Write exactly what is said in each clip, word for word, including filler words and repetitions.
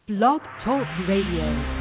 Blog Talk Radio.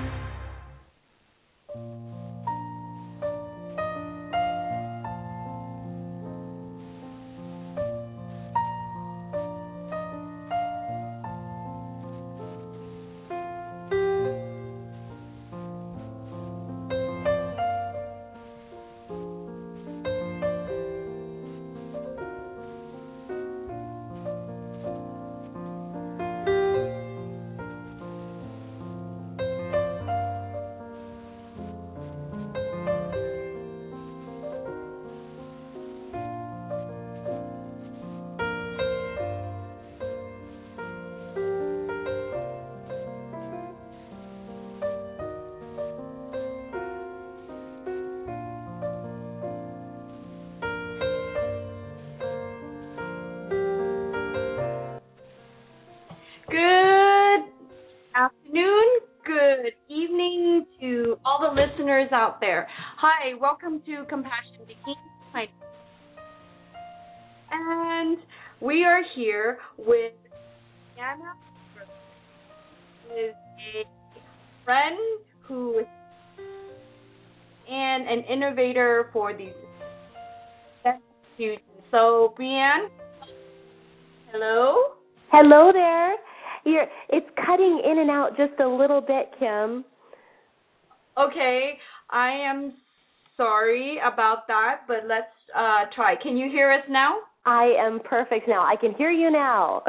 Out there. Hi, welcome to Compassion Bikini. And we are here with Anna, who is a friend who is and an innovator for these institutions. So, Brianne, hello? Hello there. You're, it's cutting in and out just a little bit, Kim. Okay, I am sorry about that, but let's uh, try. Can you hear us now? I am perfect now. I can hear you now.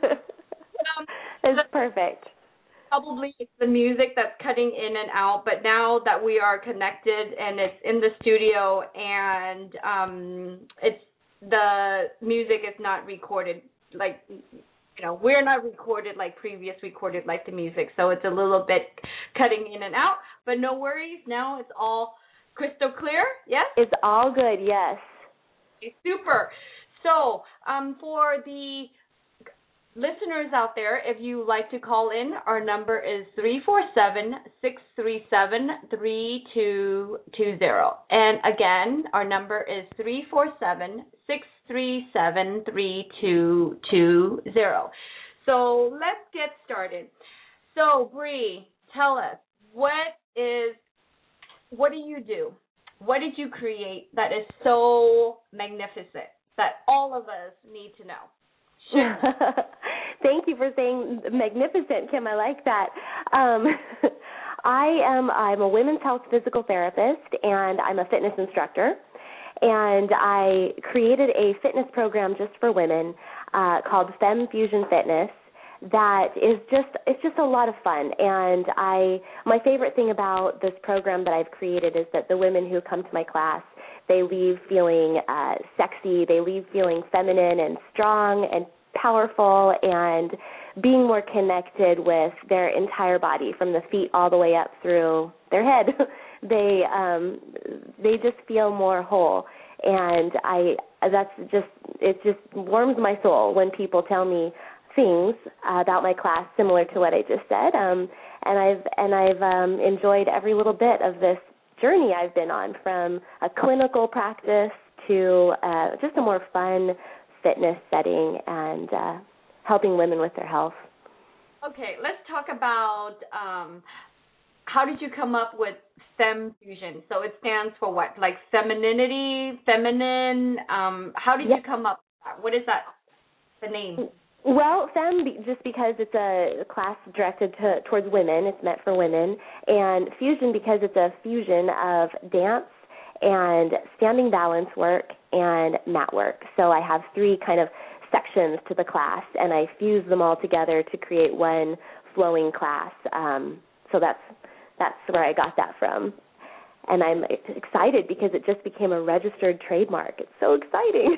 um, it's perfect. Probably it's the music that's cutting in and out, but now that we are connected and it's in the studio and um, it's the music is not recorded like. You know, we're not recorded like previous recorded like the music, so it's a little bit cutting in and out, but no worries. Now it's all crystal clear, yes? It's all good, yes. Okay, super. So um, for the listeners out there, if you like to call in, our number is three four seven, six three seven, three two two zero. And again, our number is three four seven, six three seven, three two two zero. So let's get started. So Bree, tell us, what is, what do you do? What did you create that is so magnificent that all of us need to know? Thank you for saying magnificent, Kim. I like that. Um, I am I'm a women's health physical therapist, and I'm a fitness instructor. And I created a fitness program just for women uh, called Fem Fusion Fitness. That is just it's just a lot of fun. And I my favorite thing about this program that I've created is that the women who come to my class, they leave feeling uh, sexy, they leave feeling feminine and strong and powerful and being more connected with their entire body from the feet all the way up through their head. they um, they just feel more whole, and I that's just it just warms my soul when people tell me things uh, about my class similar to what I just said. Um, and I've and I've um, enjoyed every little bit of this journey I've been on, from a clinical practice to uh, just a more fun fitness setting and uh, helping women with their health. Okay, let's talk about um, how did you come up with Fem Fusion? So it stands for what? Like femininity, feminine? Um, how did yep. you come up with that? What is that, the name? Well, Fem, just because it's a class directed to, towards women, it's meant for women, and Fusion because it's a fusion of dance and standing balance work and mat work. So I have three kind of sections to the class, and I fuse them all together to create one flowing class. Um, so that's that's where I got that from. And I'm excited because it just became a registered trademark. It's so exciting.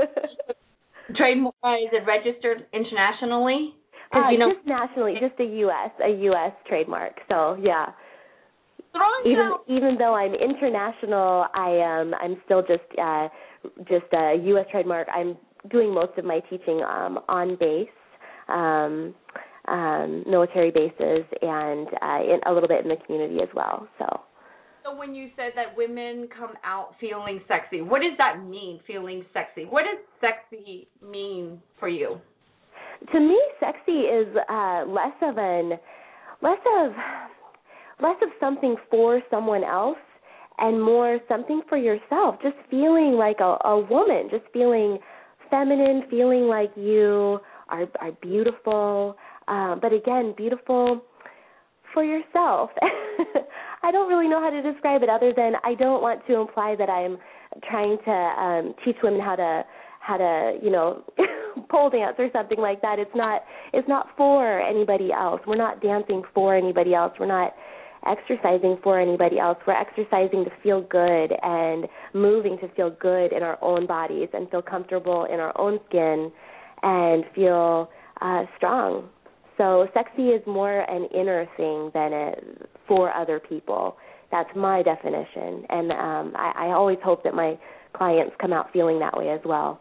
Trademark, is it registered internationally? Uh, you know, just nationally, just a U S a U S trademark. So yeah. Strong even down. even though I'm international, I um I'm still just uh, just a U S trademark. I'm doing most of my teaching um, on base, um, um, military bases, and uh, in, a little bit in the community as well. So. So when you said that women come out feeling sexy, what does that mean, feeling sexy? What does sexy mean for you? To me, sexy is uh, less of an less of less of something for someone else and more something for yourself, just feeling like a, a woman, just feeling feminine, feeling like you are, are beautiful, uh, but again, beautiful for yourself. I don't really know how to describe it other than I don't want to imply that I'm trying to um, teach women how to how to, you know, pole dance or something like that. It's not it's not for anybody else. We're not dancing for anybody else. We're not exercising for anybody else. We're exercising to feel good and moving to feel good in our own bodies and feel comfortable in our own skin and feel uh, strong. So sexy is more an inner thing than a, for other people. That's my definition. And um, I, I always hope that my clients come out feeling that way as well.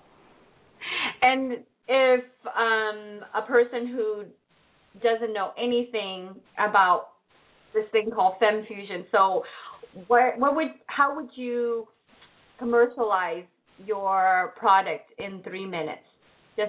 And if um, a person who doesn't know anything about this thing called FemFusion, so what, what would, how would you commercialize your product in three minutes? Just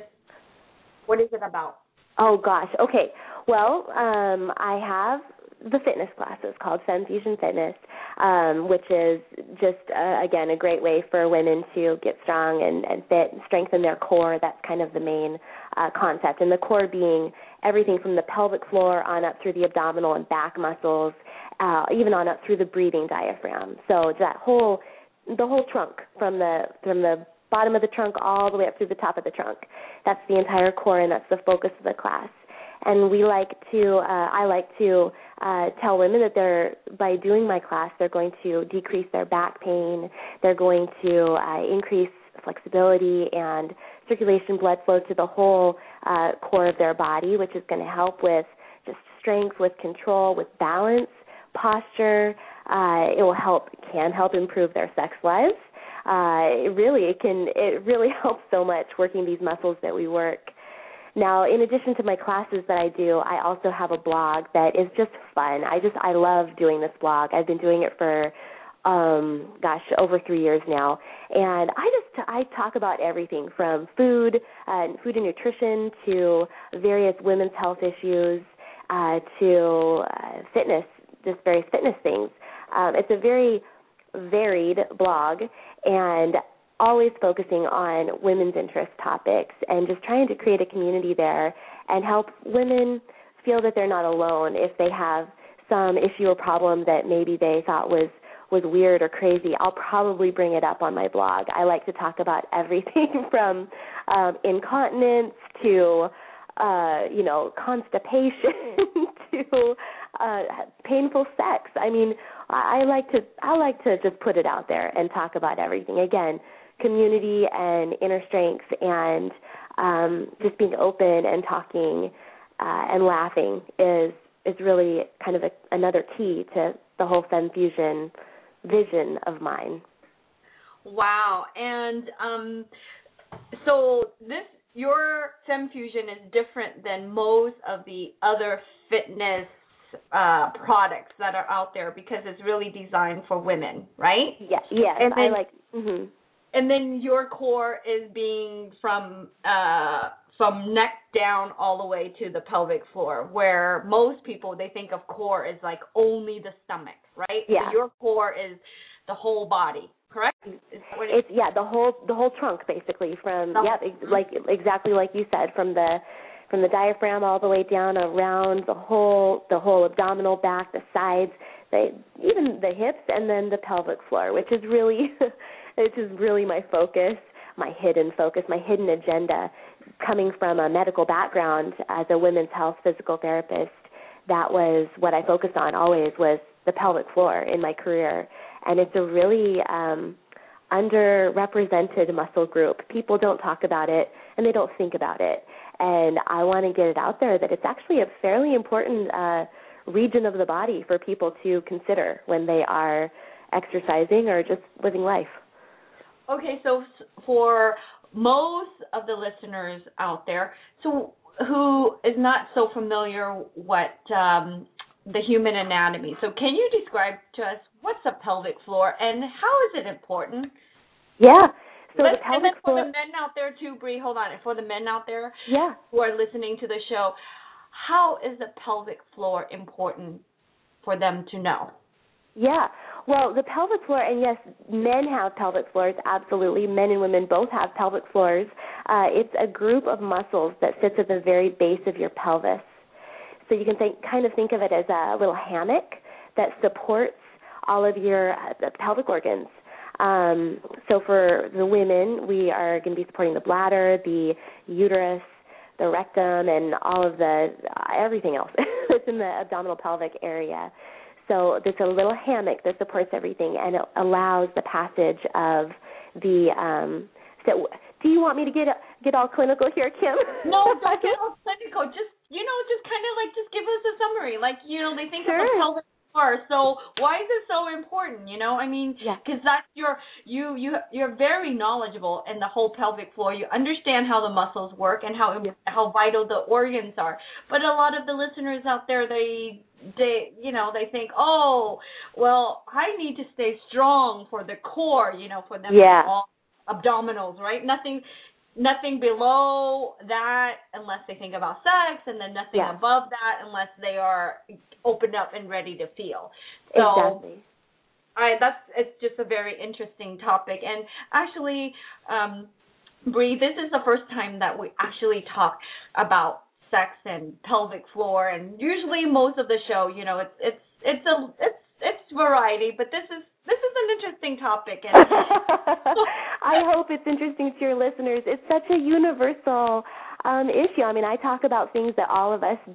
what is it about? Oh, gosh. Okay. Well, um, I have the fitness classes called FemFusion Fitness, um, which is just, uh, again, a great way for women to get strong and, and fit and strengthen their core. That's kind of the main uh, concept. And the core being everything from the pelvic floor on up through the abdominal and back muscles, uh, even on up through the breathing diaphragm. So that whole, the whole trunk from the from the bottom of the trunk all the way up through the top of the trunk. That's the entire core, and that's the focus of the class. And we like to, uh, I like to uh, tell women that they're, by doing my class, they're going to decrease their back pain, they're going to uh, increase flexibility and circulation, blood flow to the whole uh, core of their body, which is going to help with just strength, with control, with balance, posture. Uh, it will help, can help improve their sex lives. Uh, it really, it can, it really helps so much working these muscles that we work. Now, in addition to my classes that I do, I also have a blog that is just fun. I just, I love doing this blog. I've been doing it for, um, gosh, over three years now. And I just, I talk about everything from food, uh, food and nutrition to various women's health issues, uh, to uh, fitness, just various fitness things. Um, it's a very varied blog, and always focusing on women's interest topics and just trying to create a community there and help women feel that they're not alone if they have some issue or problem that maybe they thought was, was weird or crazy. I'll probably bring it up on my blog. I like to talk about everything from um, incontinence to, uh, you know, constipation to uh, painful sex. I mean, I like to I like to just put it out there and talk about everything. Again, community and inner strength and um, just being open and talking uh, and laughing is is really kind of a, another key to the whole FemFusion vision of mine. Wow. And um, so this your FemFusion is different than most of the other fitness uh, products that are out there because it's really designed for women, right? Yeah, yes, and then, I like. Mm-hmm. And then your core is being from uh, from neck down all the way to the pelvic floor, where most people, they think of core as like only the stomach, right? Yeah. So your core is the whole body, correct? Is that what it it's yeah, the whole the whole trunk basically from the, yeah, ex- like exactly like you said, from the from the diaphragm all the way down around the whole the whole abdominal back, the sides, the even the hips, and then the pelvic floor, which is really which is really my focus, my hidden focus, my hidden agenda. Coming from a medical background as a women's health physical therapist, that was what I focused on always, was the pelvic floor in my career. And it's a really um, underrepresented muscle group. People don't talk about it, and they don't think about it. And I want to get it out there that it's actually a fairly important uh, region of the body for people to consider when they are exercising or just living life. Okay, so for most of the listeners out there, so who is not so familiar what um, the human anatomy, so can you describe to us what's a pelvic floor and how is it important? Yeah. So Let's, the pelvic and then for floor, the men out there too, Bree, hold on. For the men out there yeah. who are listening to the show, how is the pelvic floor important for them to know? Yeah. Well, the pelvic floor, and yes, men have pelvic floors, absolutely. Men and women both have pelvic floors. Uh, it's a group of muscles that sits at the very base of your pelvis. So you can think, kind of think of it as a little hammock that supports all of your uh, pelvic organs. Um, so for the women, we are going to be supporting the bladder, the uterus, the rectum, and all of the, uh, everything else that's in the abdominal pelvic area. So there's a little hammock that supports everything, and it allows the passage of the, um, so do you want me to get get all clinical here, Kim? No, don't get all clinical. Just, you know, just kind of like, just give us a summary. Like, you know, they think Sure. of a pelvic floor. So why is it so important, you know? I mean, because yeah. that's your, you, you, you're very knowledgeable in the whole pelvic floor. You understand how the muscles work and how, yeah. how vital the organs are. But a lot of the listeners out there, they, they, you know, they think, oh, well, I need to stay strong for the core, you know, for them yeah. all abdominals, right? Nothing, nothing below that unless they think about sex, and then nothing yeah. above that unless they are opened up and ready to feel. So, exactly. I that's it's just a very interesting topic. And actually, um, Bree, this is the first time that we actually talk about sex and pelvic floor. And usually, most of the show, you know, it's it's it's a it's it's variety, but this is this is an interesting topic. And I hope it's interesting to your listeners. It's such a universal um, issue. I mean, I talk about things that all of us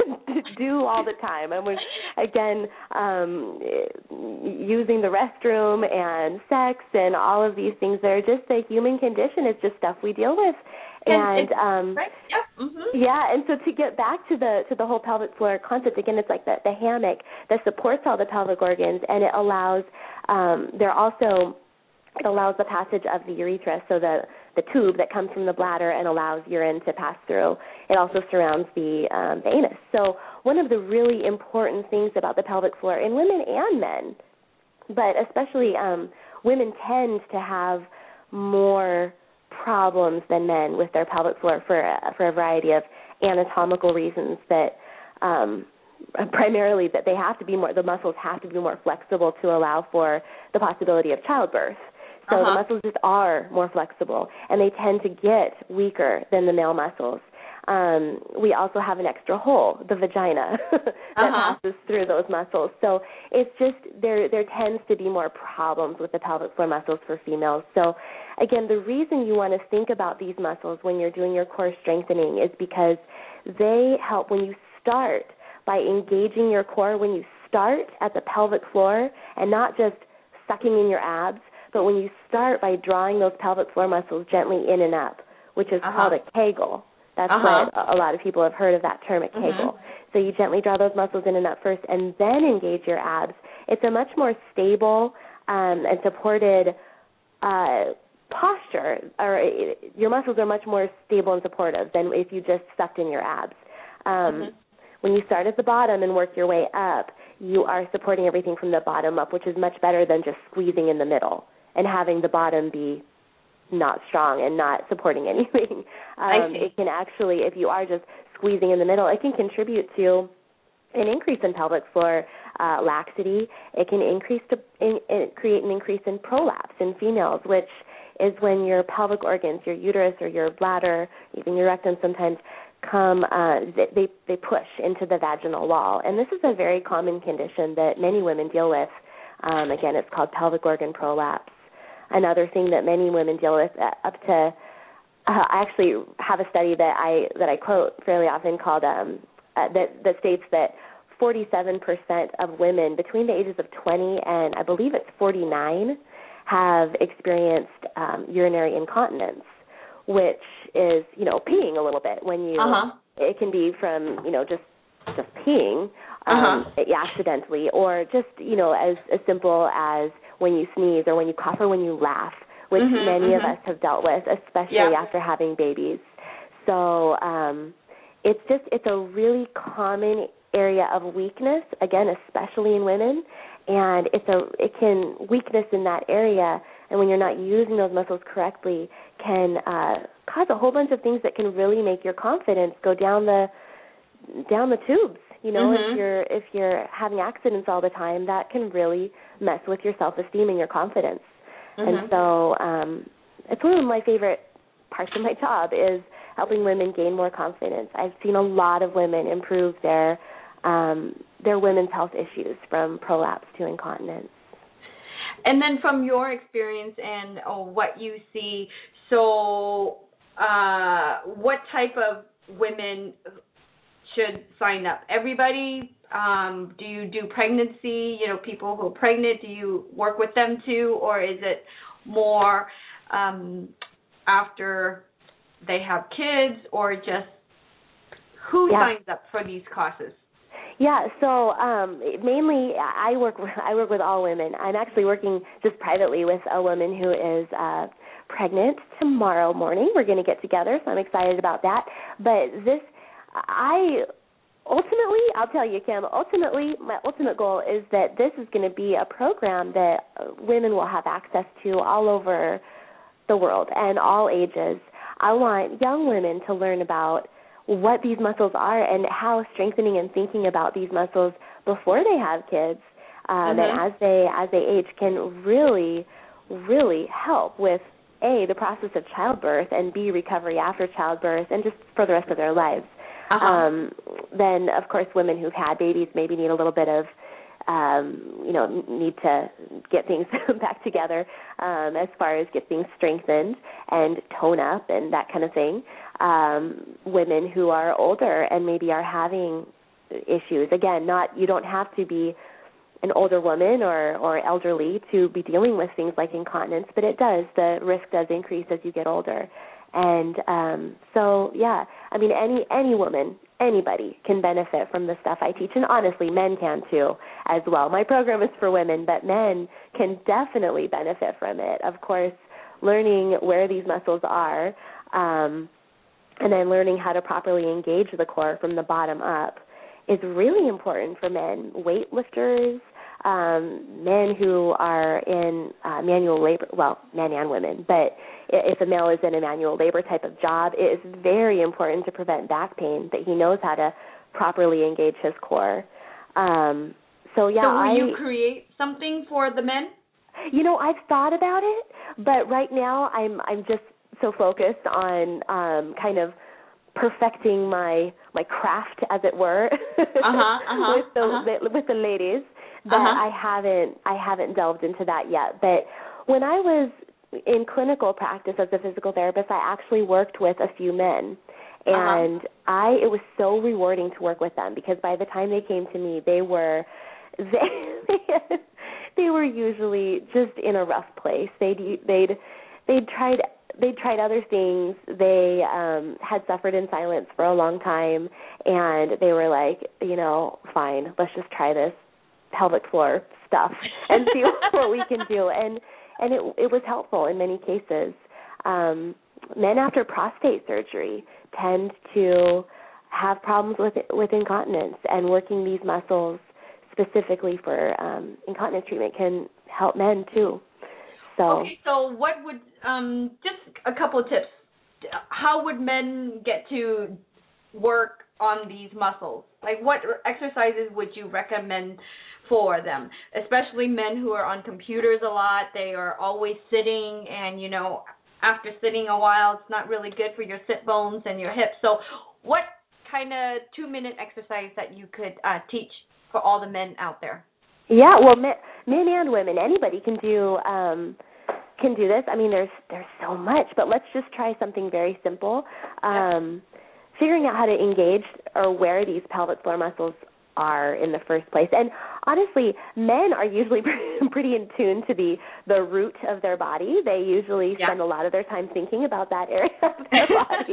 do all the time. And we're, again, um, using the restroom and sex and all of these things that are just a human condition. It's just stuff we deal with. And, and um, right. yeah. Mm-hmm. yeah, and so to get back to the to the whole pelvic floor concept, again, it's like the, the hammock that supports all the pelvic organs, and it allows, um, there also, it allows the passage of the urethra, so the, the tube that comes from the bladder and allows urine to pass through. It also surrounds the, um, the anus. So one of the really important things about the pelvic floor in women and men, but especially um, women tend to have more problems than men with their pelvic floor for a, for a variety of anatomical reasons, that um, primarily that they have to be more, the muscles have to be more flexible to allow for the possibility of childbirth. So uh-huh. the muscles just are more flexible, and they tend to get weaker than the male muscles. Um, we also have an extra hole, the vagina, that uh-huh. passes through those muscles. So it's just there there tends to be more problems with the pelvic floor muscles for females. So, again, the reason you want to think about these muscles when you're doing your core strengthening is because they help when you start by engaging your core, when you start at the pelvic floor and not just sucking in your abs, but when you start by drawing those pelvic floor muscles gently in and up, which is uh-huh. called a Kegel. That's uh-huh. what a lot of people have heard of, that term, a Kegel. Mm-hmm. So you gently draw those muscles in and up first and then engage your abs. It's a much more stable um, and supported uh, posture, or it, your muscles are much more stable and supportive than if you just sucked in your abs. Um, mm-hmm. When you start at the bottom and work your way up, you are supporting everything from the bottom up, which is much better than just squeezing in the middle and having the bottom be not strong and not supporting anything. Um, it can actually, if you are just squeezing in the middle, it can contribute to an increase in pelvic floor uh, laxity. It can increase to in, in, create an increase in prolapse in females, which is when your pelvic organs, your uterus or your bladder, even your rectum sometimes, come, uh, they, they push into the vaginal wall. And this is a very common condition that many women deal with. Um, again, it's called pelvic organ prolapse. Another thing that many women deal with, uh, up to, uh, I actually have a study that I that I quote fairly often called um, uh, that that states that forty-seven percent of women between the ages of twenty and I believe it's forty-nine have experienced um, urinary incontinence, which is, you know, peeing a little bit when you. Uh-huh. It can be from, you know, just just peeing um, uh-huh. accidentally, or just, you know, as as simple as when you sneeze or when you cough or when you laugh, which mm-hmm, many mm-hmm. of us have dealt with, especially yeah. after having babies. So um, it's just, it's a really common area of weakness, again, especially in women, and it's a, it can, weakness in that area, and when you're not using those muscles correctly, can uh, cause a whole bunch of things that can really make your confidence go down the down the tubes. You know, mm-hmm. if you're if you're having accidents all the time, that can really mess with your self-esteem and your confidence. Mm-hmm. And so um, it's one of my favorite parts of my job is helping women gain more confidence. I've seen a lot of women improve their um, their women's health issues from prolapse to incontinence. And then from your experience and oh, what you see, so uh, what type of women should sign up? Everybody? Um, do you do pregnancy, you know, people who are pregnant, do you work with them too, or is it more um, after they have kids, or just who yeah. signs up for these classes? Yeah, so um, mainly I work I work with all women. I'm actually working just privately with a woman who is uh, pregnant tomorrow morning. We're going to get together, so I'm excited about that. But this, I ultimately, I'll tell you, Kim, ultimately, my ultimate goal is that this is going to be a program that women will have access to all over the world and all ages. I want young women to learn about what these muscles are and how strengthening and thinking about these muscles before they have kids um, mm-hmm. and as they as they age can really, really help with A, the process of childbirth, and B, recovery after childbirth and just for the rest of their lives. Uh-huh. Um, then, of course, women who've had babies maybe need a little bit of, um, you know, need to get things back together um, as far as get things strengthened and tone up and that kind of thing. Um, women who are older and maybe are having issues. Again, not you don't have to be an older woman or, or elderly to be dealing with things like incontinence, but it does. The risk does increase as you get older. And um, so, yeah, I mean, any any woman, anybody can benefit from the stuff I teach. And honestly, men can too as well. My program is for women, but men can definitely benefit from it. Of course, learning where these muscles are um, and then learning how to properly engage the core from the bottom up is really important for men. Weightlifters, um, men who are in uh, manual labor, well, men and women, but if a male is in a manual labor type of job, it is very important to prevent back pain, that he knows how to properly engage his core. Um, so, yeah, So will I... you create something for the men? You know, I've thought about it, but right now I'm I'm just so focused on um, kind of perfecting my my craft, as it were, uh-huh, uh-huh, with the uh-huh. with the ladies, that uh-huh. I haven't I haven't delved into that yet. But when I was in clinical practice as a physical therapist, I actually worked with a few men, and uh-huh. I it was so rewarding to work with them, because by the time they came to me, they were they they were usually just in a rough place. They'd they'd they'd tried they'd tried other things. They um, had suffered in silence for a long time, and they were like, you know, fine, let's just try this pelvic floor stuff and see what we can do. And and it it was helpful in many cases. Um, men after prostate surgery tend to have problems with with incontinence, and working these muscles specifically for um, incontinence treatment can help men too. So, okay, so what would um, just a couple of tips? How would men get to work on these muscles? Like, what exercises would you recommend for them, especially men who are on computers a lot? They are always sitting, and, you know, after sitting a while, it's not really good for your sit bones and your hips. So what kind of two-minute exercise that you could uh, teach for all the men out there? Yeah, well, men, men and women, anybody can do um, can do this. I mean, there's there's so much, but let's just try something very simple. Um, yep. Figuring out how to engage or where these pelvic floor muscles are in the first place. And honestly, men are usually pretty in tune to the, the root of their body. They usually yeah. spend a lot of their time thinking about that area of their body.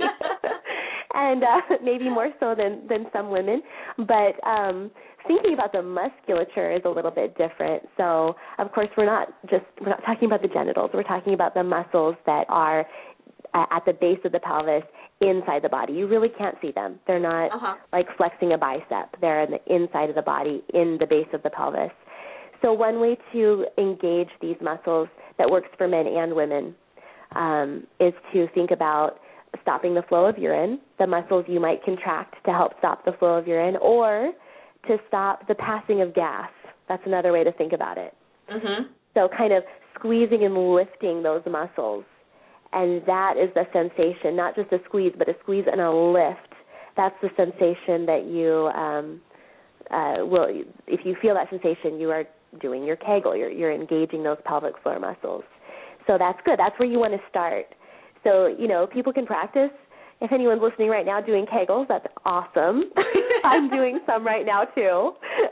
and uh, maybe more so than, than some women. But um, thinking about the musculature is a little bit different. So, of course, we're not just we're not talking about the genitals. We're talking about the muscles that are uh, at the base of the pelvis, inside the body. You really can't see them. They're not uh-huh. like flexing a bicep. They're in the inside of the body, in the base of the pelvis. So one way to engage these muscles that works for men and women um, is to think about stopping the flow of urine, the muscles you might contract to help stop the flow of urine, or to stop the passing of gas. That's another way to think about it. Mm-hmm. So kind of squeezing and lifting those muscles. And that is the sensation, not just a squeeze, but a squeeze and a lift. That's the sensation that you um, uh, will, if you feel that sensation, you are doing your Kegel. You're, you're engaging those pelvic floor muscles. So that's good. That's where you want to start. So, you know, people can practice. If anyone's listening right now doing Kegels, that's awesome. I'm doing some right now too.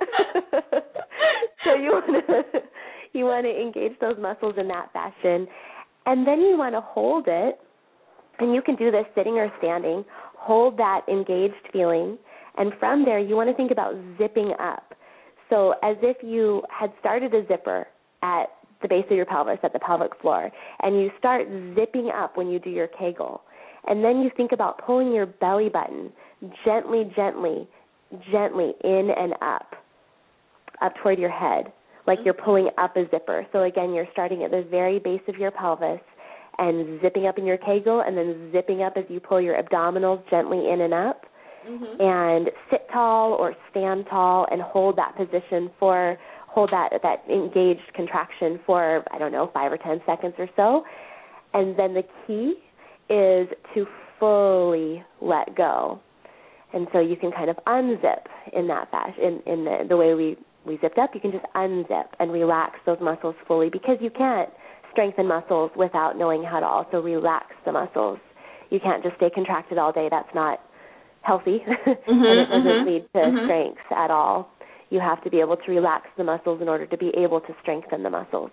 So you want to you want to engage those muscles in that fashion, and then you want to hold it. And you can do this sitting or standing. Hold that engaged feeling, and from there you want to think about zipping up. So as if you had started a zipper at the base of your pelvis, at the pelvic floor, and you start zipping up when you do your Kegel. And then you think about pulling your belly button gently, gently, gently in and up, up toward your head, like you're pulling up a zipper. So again, you're starting at the very base of your pelvis and zipping up in your Kegel, and then zipping up as you pull your abdominals gently in and up. Mm-hmm. And sit tall or stand tall and hold that position for, hold that, that engaged contraction for, I don't know, five or ten seconds or so. And then the key is to fully let go. And so you can kind of unzip in that fashion, in, in the, the way we, we zipped up. You can just unzip and relax those muscles fully, because you can't strengthen muscles without knowing how to also relax the muscles. You can't just stay contracted all day. That's not healthy, mm-hmm, and it doesn't mm-hmm, lead to mm-hmm. strength at all. You have to be able to relax the muscles in order to be able to strengthen the muscles.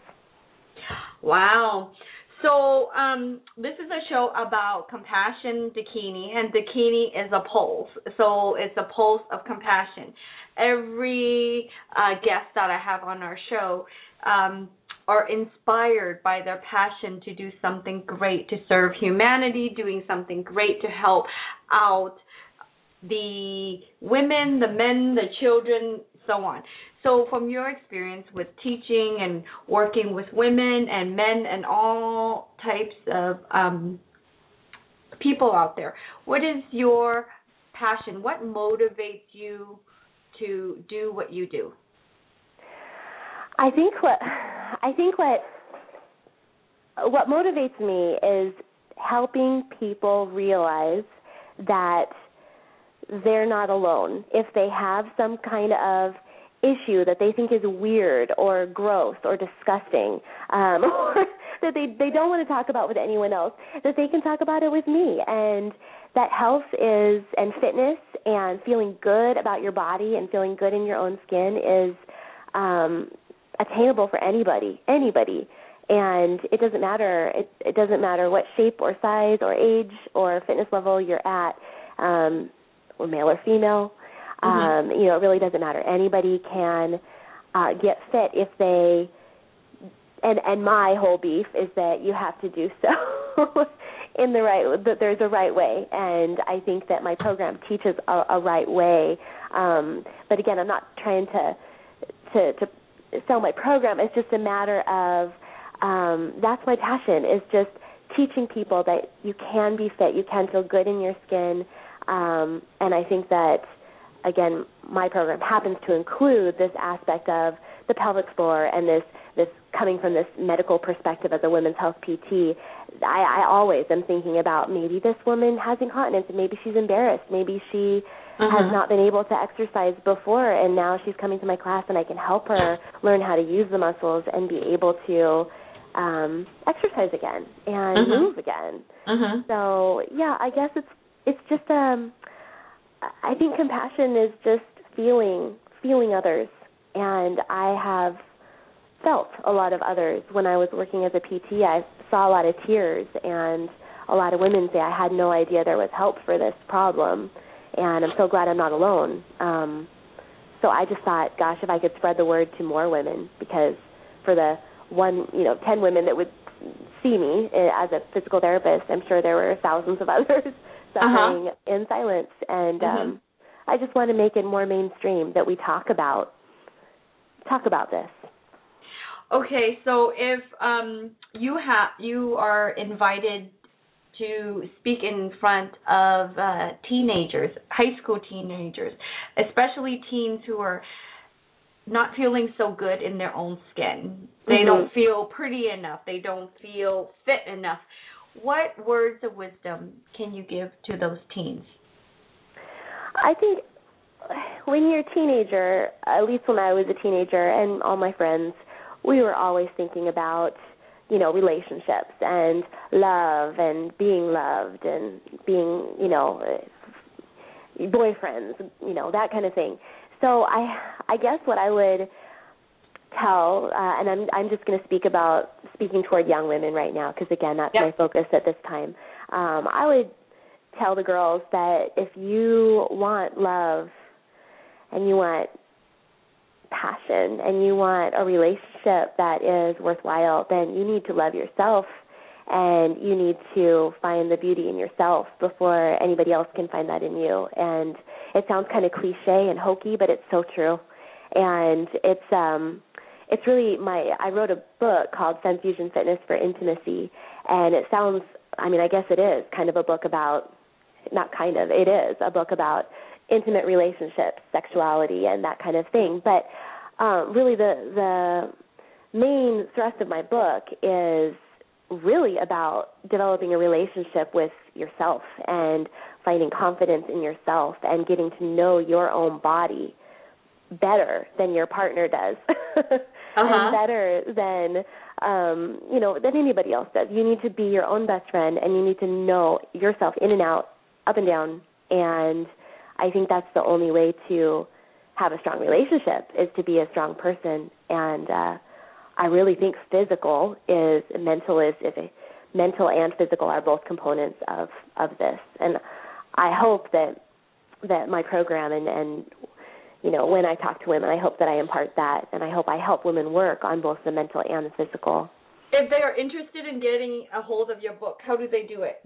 Wow. So um, this is a show about compassion, Dakini, and Dakini is a pulse. So it's a pulse of compassion. Every uh, guest that I have on our show um, are inspired by their passion to do something great, to serve humanity, doing something great to help out the women, the men, the children, so on. So from your experience with teaching and working with women and men and all types of um, people out there, what is your passion? What motivates you to do what you do? I think what I think what what motivates me is helping people realize that they're not alone. If they have some kind of issue that they think is weird or gross or disgusting, um, or that they, they don't want to talk about with anyone else, that they can talk about it with me. And that health is, and fitness and feeling good about your body and feeling good in your own skin is um, attainable for anybody, anybody. And it doesn't matter, it, it doesn't matter what shape or size or age or fitness level you're at, um, or male or female. Mm-hmm. Um, you know, it really doesn't matter. Anybody can uh, get fit if they, and, and my whole beef is that you have to do so in the right, that there's a right way. And I think that my program teaches a, a right way. Um, but again, I'm not trying to, to, to sell my program. It's just a matter of, um, that's my passion, is just teaching people that you can be fit, you can feel good in your skin. Um, and I think that, again, my program happens to include this aspect of the pelvic floor and this, this coming from this medical perspective as a women's health P T. I, I always am thinking about maybe this woman has incontinence and maybe she's embarrassed. Maybe she uh-huh. has not been able to exercise before, and now she's coming to my class and I can help her learn how to use the muscles and be able to um, exercise again and uh-huh. move again. Uh-huh. So, yeah, I guess it's it's just, um, I think compassion is just feeling, feeling others. And I have felt a lot of others. When I was working as a P T, I saw a lot of tears and a lot of women say, I had no idea there was help for this problem. And I'm so glad I'm not alone. Um, so I just thought, gosh, if I could spread the word to more women, because for the one, you know, ten women that would see me as a physical therapist, I'm sure there were thousands of others suffering uh-huh. in silence. And mm-hmm. um, I just want to make it more mainstream that we talk about talk about this. Okay, so if um, you have you are invited to speak in front of uh, teenagers, high school teenagers, especially teens who are not feeling so good in their own skin. They mm-hmm. don't feel pretty enough. They don't feel fit enough. What words of wisdom can you give to those teens? I think when you're a teenager, at least when I was a teenager and all my friends, we were always thinking about, you know, relationships and love and being loved and being, you know, boyfriends, you know, that kind of thing. So I I guess what I would tell, uh, and I'm I'm just going to speak about, speaking toward young women right now, because, again, that's yep. my focus at this time. Um, I would tell the girls that if you want love and you want passion and you want a relationship that is worthwhile, then you need to love yourself and you need to find the beauty in yourself before anybody else can find that in you. And it sounds kind of cliche and hokey, but it's so true. And it's um it's really my I wrote a book called Femme Fusion Fitness for Intimacy, and it sounds, I mean, I guess it is kind of a book about, not kind of, it is a book about intimate relationships, sexuality, and that kind of thing. But um, really the the main thrust of my book is really about developing a relationship with yourself and finding confidence in yourself and getting to know your own body better than your partner does uh-huh. and better than um, you know, than anybody else does. You need to be your own best friend, and you need to know yourself in and out, up and down, and I think that's the only way to have a strong relationship, is to be a strong person. And uh, I really think physical is, mental is, if a, mental and physical are both components of, of this. And I hope that that my program and, and, you know, when I talk to women, I hope that I impart that, and I hope I help women work on both the mental and the physical. If they are interested in getting a hold of your book, how do they do it?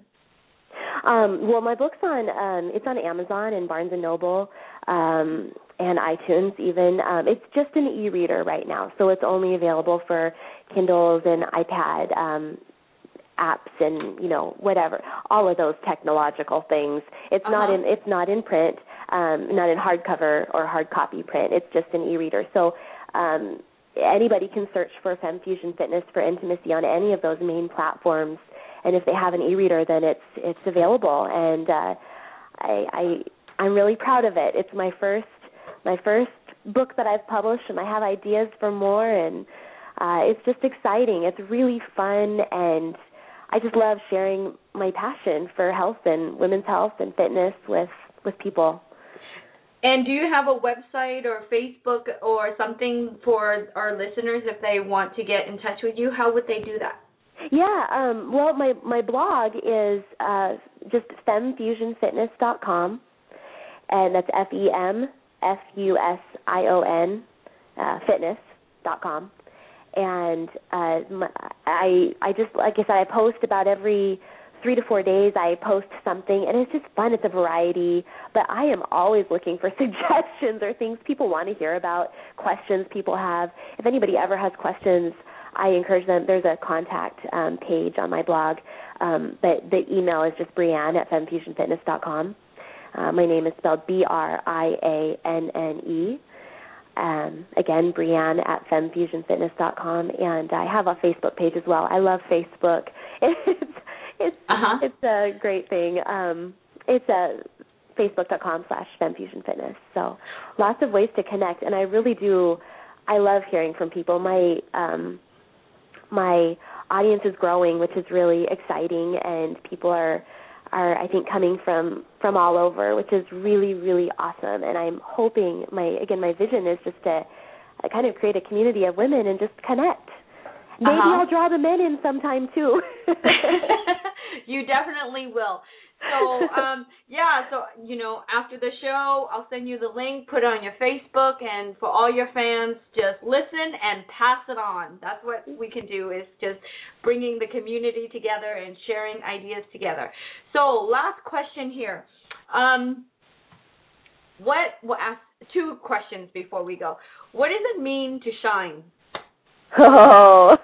Um, well, my book's on, um, it's on Amazon and Barnes and Noble um, and iTunes even. Um, it's just an e-reader right now, so it's only available for Kindles and iPad um, apps and, you know, whatever, all of those technological things. It's uh-huh. not in it's not in print, um, not in hardcover or hard copy print. It's just an e-reader. So um, anybody can search for Femme Fusion Fitness for Intimacy on any of those main platforms. And if they have an e-reader, then it's it's available, and uh, I, I I'm really proud of it. It's my first my first book that I've published, and I have ideas for more, and uh, it's just exciting. It's really fun, and I just love sharing my passion for health and women's health and fitness with, with people. And do you have a website or Facebook or something for our listeners if they want to get in touch with you? How would they do that? Yeah, um, well, my, my blog is uh, just femme fusion fitness dot com, and that's F E M F U S I O N, uh, fitness dot com. And uh, my, I I just, like I said, I post about every three to four days. I post something, and it's just fun. It's a variety, but I am always looking for suggestions or things people want to hear about, questions people have. If anybody ever has questions, I encourage them. There's a contact um, page on my blog, um, but the email is just Brianne at femme fusion fitness dot com. Uh, my name is spelled B R I A N N E. Um, again, Brianne at femme fusion fitness dot com, and I have a Facebook page as well. I love Facebook. It's it's uh-huh. it's a great thing. Um, it's a facebook dot com slash femme fusion fitness. So lots of ways to connect, and I really do. I love hearing from people. My um, my audience is growing, which is really exciting, and people are. are, I think, coming from, from all over, which is really, really awesome. And I'm hoping, my again, my vision is just to uh, kind of create a community of women and just connect. Maybe uh-huh. I'll draw the men in sometime, too. You definitely will. So, um, yeah, so, you know, after the show, I'll send you the link, put it on your Facebook, and for all your fans, just listen and pass it on. That's what we can do, is just bringing the community together and sharing ideas together. So, last question here. Um, what, we'll ask two questions before we go. What does it mean to shine? Oh,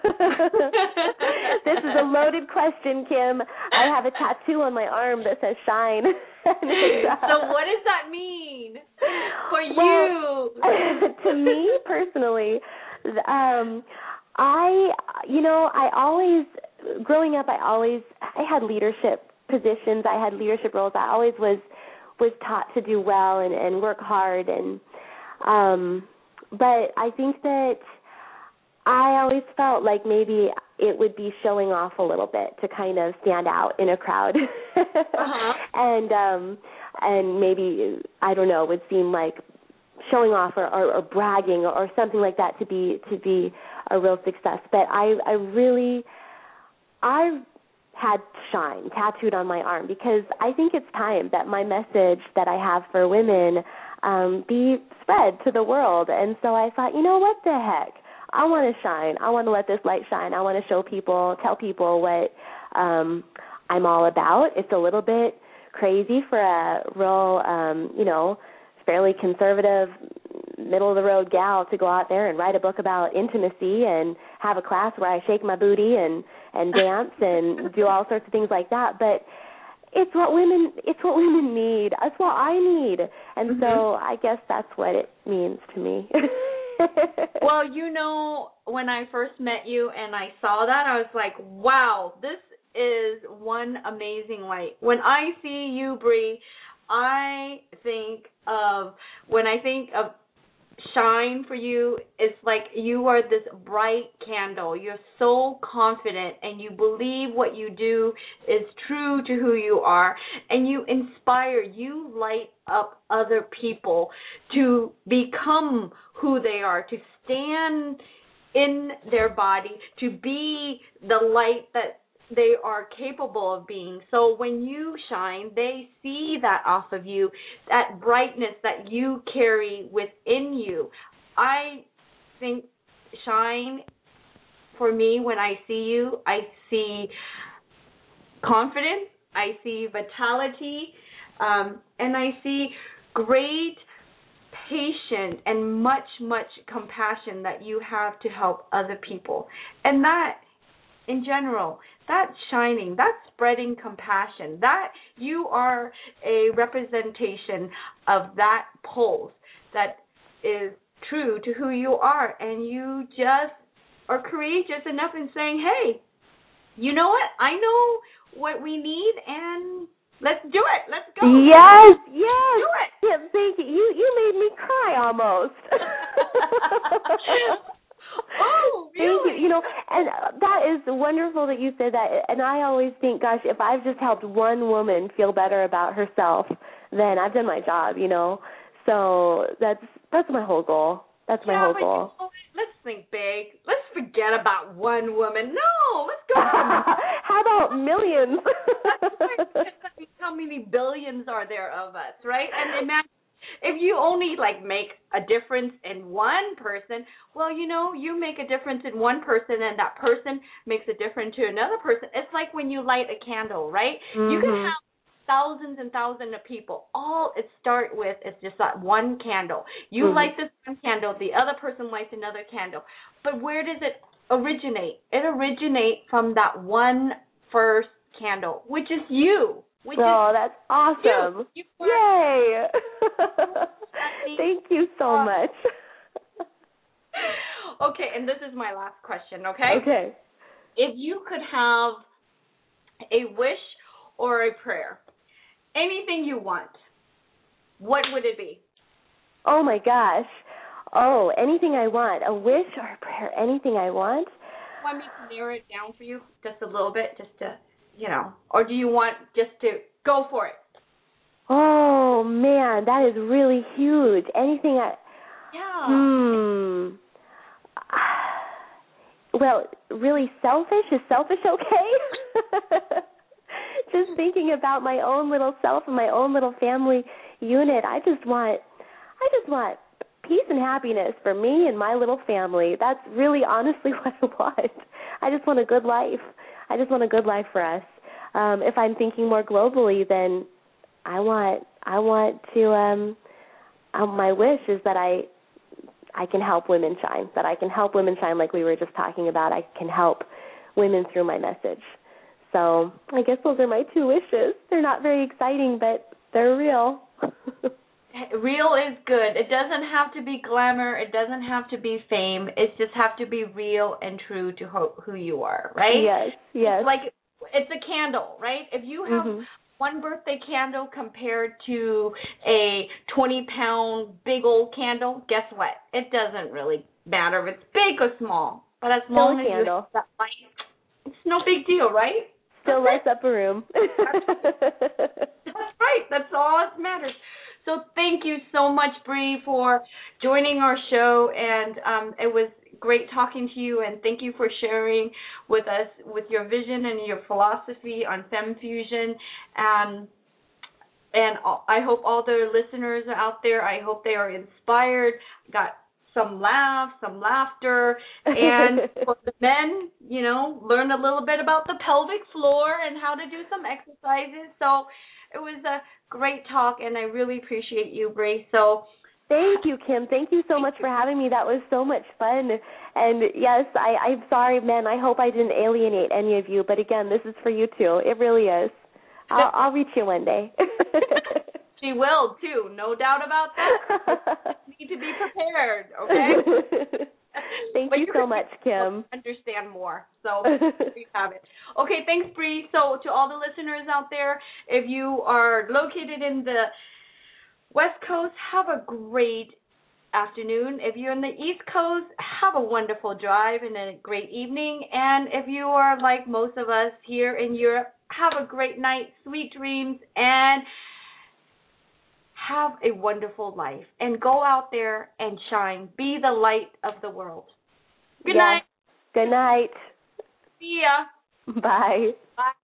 this is a loaded question, Kim. I have a tattoo on my arm that says shine. So what does that mean for well, you? To me personally, um, I, you know, I always, growing up, I always, I had leadership positions. I had leadership roles. I always was was taught to do well and, and work hard. And um, but I think that I always felt like maybe it would be showing off a little bit to kind of stand out in a crowd, uh-huh. and um, and maybe I don't know, would seem like showing off or, or, or bragging or, or something like that to be to be a real success. But I I really I had shine tattooed on my arm because I think it's time that my message that I have for women um, be spread to the world. And so I thought, you know what the heck? I want to shine. I want to let this light shine. I want to show people, tell people what um, I'm all about. It's a little bit crazy for a real, um, you know, fairly conservative, middle-of-the-road gal to go out there and write a book about intimacy and have a class where I shake my booty and, and dance and do all sorts of things like that. But it's what women it's what women need. It's what I need. And mm-hmm. so I guess that's what it means to me. Well, you know, when I first met you and I saw that, I was like, wow, this is one amazing light. When I see you, Bree, I think of, when I think of shine for you, it's like you are this bright candle. You're so confident and you believe what you do is true to who you are, and you inspire, you light up other people to become who they are, to stand in their body, to be the light that they are capable of being. So when you shine, they see that off of you, that brightness that you carry within you. I think shine, for me, when I see you, I see confidence, I see vitality, um, and I see great patience and much, much compassion that you have to help other people. And that, in general, that's shining, that's spreading compassion, that you are a representation of that pulse that is true to who you are, and you just are courageous enough in saying, hey, you know what, I know what we need, and let's do it, let's go. Yes, yes. Do it. Yeah, thank you. You, you made me cry almost. Oh, really? Thank you. You know, and that is wonderful that you said that. And I always think, gosh, if I've just helped one woman feel better about herself, then I've done my job, you know. So that's that's my whole goal. That's my yeah, whole but goal. You know, let's think big. Let's forget about one woman. No, let's go. How about millions? How many billions are there of us, right? And imagine if you only, like, make a difference in one person, well, you know, you make a difference in one person and that person makes a difference to another person. It's like when you light a candle, right? Mm-hmm. You can have thousands and thousands of people. All it start with is just that one candle. You mm-hmm. light this one candle, the other person lights another candle. But where does it originate? It originates from that one first candle, which is you. Which oh, is that's awesome. You. You Yay. Thank you so much. Okay, and this is my last question, okay? Okay. If you could have a wish or a prayer, anything you want, what would it be? Oh, my gosh. Oh, anything I want. A wish or a prayer, anything I want? Want me to narrow it down for you just a little bit, just to, you know, or do you want just to go for it? Oh, man, that is really huge. Anything I... Yeah. Hmm. Well, really selfish? Is selfish okay? Just thinking about my own little self and my own little family unit. I just want, I just want peace and happiness for me and my little family. That's really honestly what I want. I just want a good life. I just want a good life for us. Um, if I'm thinking more globally, then I want, I want to. Um, um, my wish is that I, I I can help women shine, that I can help women shine like we were just talking about. I can help women through my message. So I guess those are my two wishes. They're not very exciting, but they're real. Real is good. It doesn't have to be glamour. It doesn't have to be fame. It just have to be real and true to ho- who you are, right? Yes, yes. It's like it's a candle, right? If you have mm-hmm. one birthday candle compared to a twenty-pound big old candle, guess what? It doesn't really matter if it's big or small. But as Still long a as candle. you have that light, it's no big deal, right? Still lights up a room. That's right. That's all that matters. So thank you so much, Bree, for joining our show, and um, it was great talking to you, and thank you for sharing with us with your vision and your philosophy on FemFusion. Um, and I hope all the listeners out there, I hope they are inspired, got some laughs, some laughter, and for the men, you know, learn a little bit about the pelvic floor and how to do some exercises. So it was a great talk, and I really appreciate you, Bree. So thank you, Kim. Thank you so much for having me. That was so much fun. And yes, I, I'm sorry, men. I hope I didn't alienate any of you. But again, this is for you too. It really is. I'll, I'll reach you one day. She will too, no doubt about that. You need to be prepared, okay? Thank you so much, Kim. Understand more. So there you have it. Okay, thanks, Bree. So to all the listeners out there, if you are located in the West Coast, have a great afternoon. If you're in the East Coast, have a wonderful drive and a great evening. And if you are like most of us here in Europe, have a great night, sweet dreams, and have a wonderful life. And go out there and shine. Be the light of the world. Good yes. night. Good night. See ya. Bye. Bye.